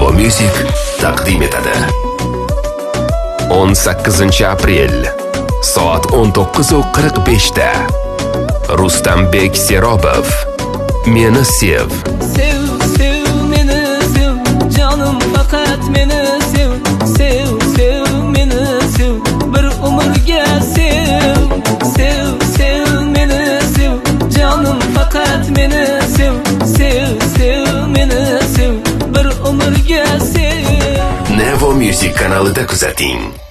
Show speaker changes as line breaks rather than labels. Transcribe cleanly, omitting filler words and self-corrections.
Nevo Music taqdim etadi. 18 aprel soat 19:45 da Rustambek Serobov Meni sev.
Sev, sev, meni sev, canım faqat meni sev. Sev, sev, meni sev, bir umrga sev. Sev, sev, meni sev, canım faqat meni sev. Sev, sev, meni sev, bir umrga sev.
Nevo Music kanalida kuzating.